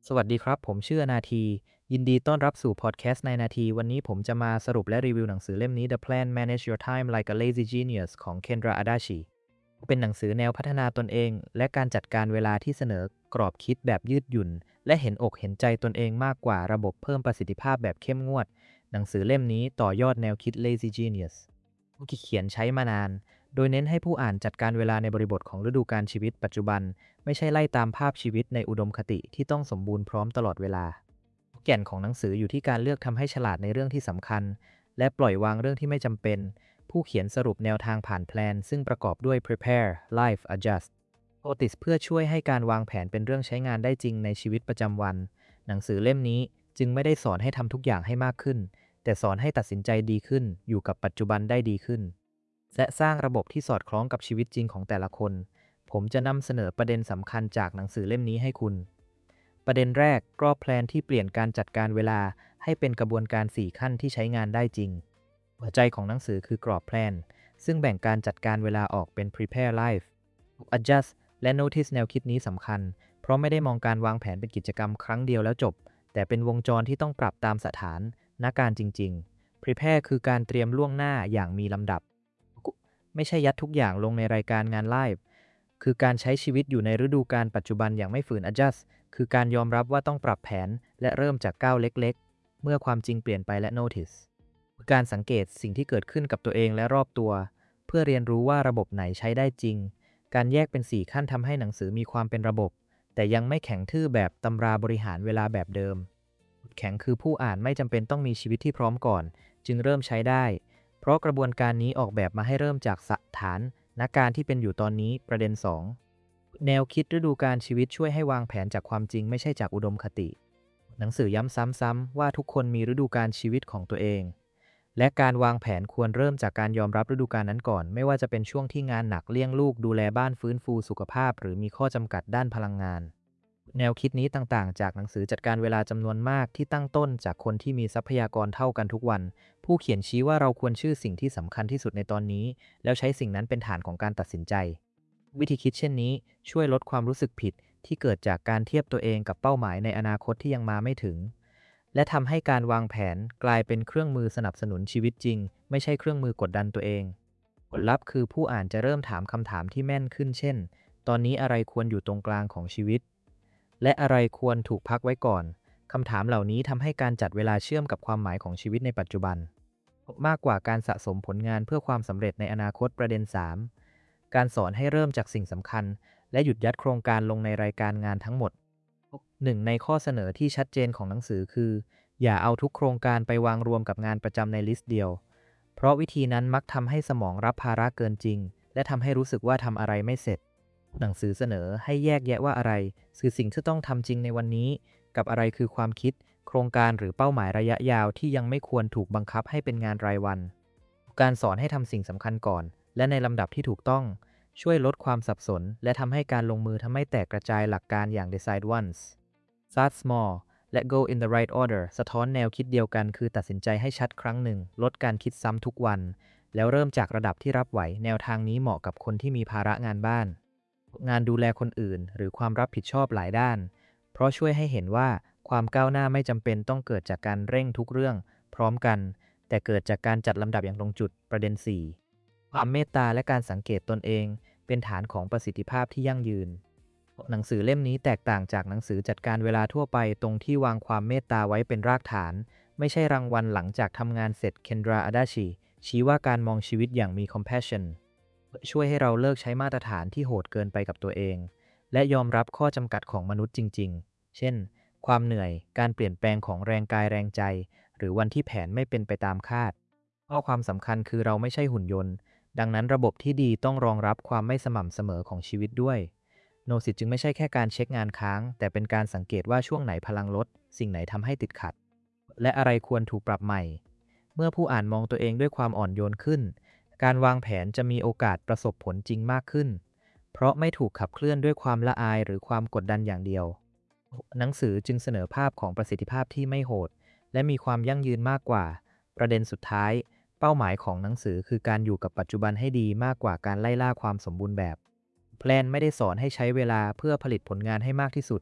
สวัสดีครับผมชื่อนาทียินดีต้อนรับสู่พอดแคสต์ในนาทีวันนี้ผมจะมาสรุปและรีวิวหนังสือเล่มนี้ The Plan Manage Your Time Like a Lazy Genius ของ Kendra Adachi เป็นหนังสือแนวพัฒนาตนเองและการจัดการเวลาที่เสนอกรอบคิดแบบยืดหยุ่นและเห็นอกเห็นใจตนเองมากกว่าระบบเพิ่มประสิทธิภาพแบบเข้มงวดหนังสือเล่มนี้ต่อยอดแนวคิด Lazy Genius ที่เขียนใช้มานานโดยเน้นให้ผู้อ่านจัดการเวลาในบริบทของฤดูกาลชีวิตปัจจุบัน ไม่ใช่ไล่ตามภาพชีวิตในอุดมคติที่ต้องสมบูรณ์พร้อมตลอดเวลาแก่นของหนังสืออยู่ที่การเลือกทำให้ฉลาดในเรื่องที่สำคัญและปล่อยวางเรื่องที่ไม่จำเป็นผู้เขียนสรุปแนวทางผ่านแพลนซึ่งประกอบด้วย prepare life adjust Otis เพื่อช่วยให้การวางแผนเป็นเรื่องใช้งานได้จริงในชีวิตประจำวันหนังสือเล่มนี้จึงไม่ได้สอนให้ทำทุกอย่างให้มากขึ้นแต่สอนให้ตัดสินใจดีขึ้นอยู่กับปัจจุบันได้ดีขึ้นและสร้างระบบที่สอดคล้องกับชีวิตจริงของแต่ละคน ผมจะนำเสนอประเด็นสำคัญจากหนังสือเล่มนี้ให้คุณ ประเด็นแรกกรอบแพลนที่เปลี่ยนการจัดการเวลาให้เป็นกระบวนการ4ขั้นที่ใช้งานได้จริง หัวใจของหนังสือคือกรอบแพลนซึ่งแบ่งการจัดการเวลาออกเป็น prepare life adjust และ notice แนวคิดนี้สำคัญ เพราะไม่ได้มองการวางแผนเป็นกิจกรรมครั้งเดียวแล้วจบ แต่เป็นวงจรที่ต้องปรับตามสถานการณ์จริงๆ prepare คือการเตรียมล่วงหน้าอย่างมีลำดับ ไม่ใช่ยัดทุกอย่างลงในรายการงานไลฟ์คือการใช้ชีวิตอยู่ในฤดูกาลปัจจุบันอย่างไม่ฝืน adjust คือการยอมรับว่าต้องปรับแผนและเริ่มจากก้าวเล็กๆ เมื่อความจริงเปลี่ยนไปและ notice การสังเกตสิ่งที่เกิดขึ้นกับตัวเองและรอบตัว เพื่อเรียนรู้ว่าระบบไหนใช้ได้จริง การแยกเป็น4ขั้นทำให้หนังสือมีความเป็นระบบ แต่ยังไม่แข็งทื่อแบบตำราบริหารเวลาแบบเดิม แข็งคือผู้อ่านไม่จำเป็นต้องมีชีวิตที่พร้อมก่อนจึงเริ่มใช้ได้ เพราะกระบวนการนี้ออกแบบมาให้เริ่มจากสถานการณ์ที่เป็นอยู่ตอนนี้ประเด็น2แนวคิดฤดูกาลชีวิตช่วยให้วางแผนจากความจริงไม่ใช่จากอุดมคติหนังสือย้ำซ้ำๆว่าทุกคนมีฤดูกาลชีวิตของตัวเองและการวางแผนควรเริ่มจากการยอมรับฤดูกาลนั้นก่อนไม่ว่าจะเป็นช่วงที่งานหนักเลี้ยงลูกดูแลบ้านฟื้นฟูสุขภาพหรือมีข้อจำกัดด้านพลังงาน แนวคิดนี้ต่างๆจากหนังสือจัดการเวลาจำนวนมากที่ตั้งต้นจากคนที่มีทรัพยากรเท่ากันทุกวัน ผู้เขียนชี้ว่าเราควรชื่อสิ่งที่สำคัญที่สุดในตอนนี้ แล้วใช้สิ่งนั้นเป็นฐานของการตัดสินใจ วิธีคิดเช่นนี้ช่วยลดความรู้สึกผิดที่เกิดจากการเทียบตัวเองกับเป้าหมายในอนาคตที่ยังมาไม่ถึง และทำให้การวางแผนกลายเป็นเครื่องมือสนับสนุนชีวิตจริงไม่ใช่เครื่องมือกดดันตัวเองผลลัพธ์คือผู้อ่านจะเริ่มถามคำถามที่แม่นขึ้นเช่นตอนนี้อะไรควรอยู่ตรงกลางของชีวิต และอะไรควรถูกพักไว้ก่อน คำถามเหล่านี้ทำให้การจัดเวลาเชื่อมกับความหมายของชีวิตในปัจจุบันมากกว่าการสะสมผลงานเพื่อความสำเร็จในอนาคตประเด็น3การสอนให้เริ่มจากสิ่งสำคัญและหยุดยัดโครงการลงในรายการงานทั้งหมดหนึ่งในข้อเสนอที่ชัดเจนของหนังสือคืออย่าเอาทุกโครงการไปวางรวมกับงานประจำในลิสต์เดียวเพราะวิธีนั้นมักทำให้สมองรับภาระเกินจริงและทำให้รู้สึกว่าทำอะไรไม่เสร็จ หนังสือเสนอให้แยกแยะว่าอะไรคือสิ่งที่ต้องทำจริงในวันนี้กับอะไรคือความคิดโครงการหรือเป้าหมายระยะยาวที่ยังไม่ควรถูกบังคับให้เป็นงานรายวันการสอนให้ทำสิ่งสำคัญก่อนและในลำดับที่ถูกต้องช่วยลดความสับสนและทำให้การลงมือทำให้แตกกระจายหลักการอย่าง decide once start small และ go in the right order สะท้อนแนวคิดเดียวกันคือตัดสินใจให้ชัดครั้งหนึ่งลดการคิดซ้ำทุกวันแล้วเริ่มจากระดับที่รับไหวแนวทางนี้เหมาะกับคนที่มีภาระงานบ้าน งานดูแลคนอื่นหรือความรับผิดชอบหลายด้าน เพราะช่วยให้เห็นว่าความก้าวหน้าไม่จำเป็นต้องเกิดจากการเร่งทุกเรื่องพร้อมกัน แต่เกิดจากการจัดลำดับอย่างตรงจุดประเด็น4ความเมตตาและการสังเกตตนเองเป็นฐานของประสิทธิภาพที่ยั่งยืน หนังสือเล่มนี้แตกต่างจากหนังสือจัดการเวลาทั่วไปตรงที่วางความเมตตาไว้เป็นรากฐาน ไม่ใช่รางวัลหลังจากทำงานเสร็จ Kendra Adachi ชี้ว่าการมองชีวิตอย่างมี compassion ช่วยให้เราเลิกใช้มาตรฐานที่โหดเกินไปกับตัวเอง และยอมรับข้อจำกัดของมนุษย์จริงๆ เช่น ความเหนื่อย การเปลี่ยนแปลงของแรงกายแรงใจ หรือวันที่แผนไม่เป็นไปตามคาดข้อความสำคัญคือเราไม่ใช่หุ่นยนต์ ดังนั้นระบบที่ดีต้องรองรับความไม่สม่ำเสมอของชีวิตด้วยโนสิตจึงไม่ใช่แค่การเช็คงานค้าง แต่เป็นการสังเกตว่าช่วงไหนพลังลด สิ่งไหนทำให้ติดขัด และอะไรควรถูกปรับใหม่ เมื่อผู้อ่านมองตัวเองด้วยความอ่อนโยนขึ้น การวางแผนจะมีโอกาสประสบผลจริงมากขึ้น เพราะไม่ถูกขับเคลื่อนด้วยความละอายหรือความกดดันอย่างเดียว หนังสือจึงเสนอภาพของประสิทธิภาพที่ไม่โหด และมีความยั่งยืนมากกว่า ประเด็นสุดท้าย เป้าหมายของหนังสือคือการอยู่กับปัจจุบันให้ดีมากกว่าการไล่ล่าความสมบูรณ์แบบแพลนไม่ได้สอนให้ใช้เวลาเพื่อผลิตผลงานให้มากที่สุด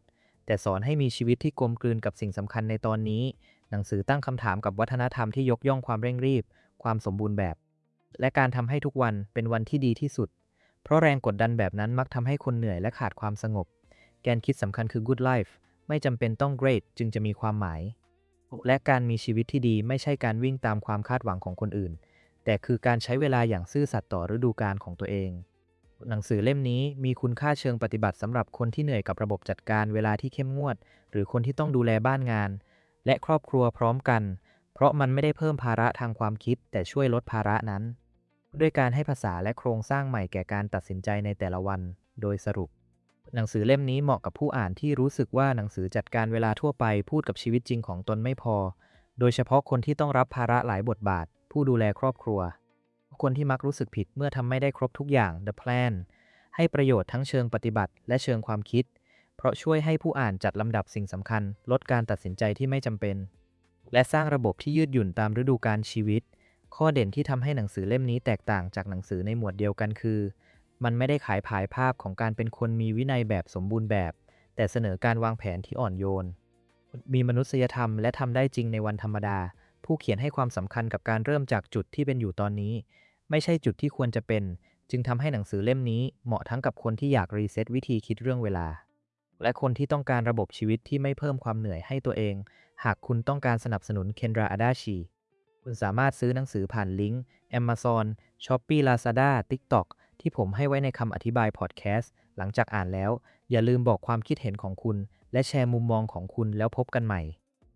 แต่สอนให้มีชีวิตที่กลมกลืนกับสิ่งสำคัญในตอนนี้หนังสือตั้งคำถามกับวัฒนธรรมที่ยกย่องความเร่งรีบความสมบูรณ์แบบและการทำให้ทุกวันเป็นวันที่ดีที่สุดเพราะแรงกดดันแบบนั้นมักทำให้คนเหนื่อยและขาดความสงบแกนคิดสำคัญคือ good life ไม่จำเป็นต้อง great จึงจะมีความหมายและการมีชีวิตที่ดีไม่ใช่การวิ่งตามความคาดหวังของคนอื่นแต่คือการใช้เวลาอย่างซื่อสัตย์ต่อฤดูกาลของตัวเองหนังสือเล่มนี้มีคุณค่าเชิงปฏิบัติสำหรับคนที่เหนื่อยกับระบบจัดการเวลาที่เข้มงวดหรือคนที่ต้องดูแลบ้านงานและครอบครัวพร้อมกันเพราะมันไม่ได้เพิ่มภาระทางความคิดแต่ช่วยลดภาระนั้นด้วยการให้ภาษาและโครงสร้างใหม่แก่การตัดสินใจในแต่ละวันโดยสรุปหนังสือเล่มนี้เหมาะกับผู้อ่านที่รู้สึกว่าหนังสือจัดการเวลาทั่วไปพูดกับชีวิตจริงของตนไม่พอโดยเฉพาะคนที่ต้องรับภาระหลายบทบาทผู้ดูแลครอบครัวคนที่มักรู้สึกผิดเมื่อทำไม่ได้ครบทุกอย่าง The Plan ให้ประโยชน์ทั้งเชิงปฏิบัติและเชิงความคิดเพราะช่วยให้ผู้อ่านจัดลำดับสิ่งสำคัญลดการตัดสินใจที่ไม่จำเป็นและสร้างระบบที่ยืดหยุ่นตามฤดูกาลชีวิตข้อเด่นที่ทำให้หนังสือเล่มนี้แตกต่างจากหนังสือในหมวดเดียวกันคือมันไม่ได้ขายภาพของการเป็นคนมีวินัยแบบสมบูรณ์แบบแต่เสนอการวางแผนที่อ่อนโยนมีมนุษยธรรมและทำได้จริงในวันธรรมดาผู้เขียนให้ความสำคัญกับการเริ่มจากจุดที่เป็นอยู่ตอนนี้ไม่ใช่จุดที่ควรจะเป็นจึงทำให้หนังสือเล่มนี้เหมาะทั้งกับคนที่อยากรีเซ็ตวิธีคิดเรื่องเวลาและคนที่ต้องการระบบชีวิตที่ไม่เพิ่มความเหนื่อยให้ตัวเองหากคุณต้องการสนับสนุนเคนดราอาดาชีคุณสามารถซื้อหนังสือผ่านลิงก์ Amazon Shopee Lazada TikTok ที่ผมให้ไว้ในคำอธิบายพอดแคสต์หลังจากอ่านแล้วอย่าลืมบอกความคิดเห็นของคุณและแชร์มุมมองของคุณแล้วพบกันใหม่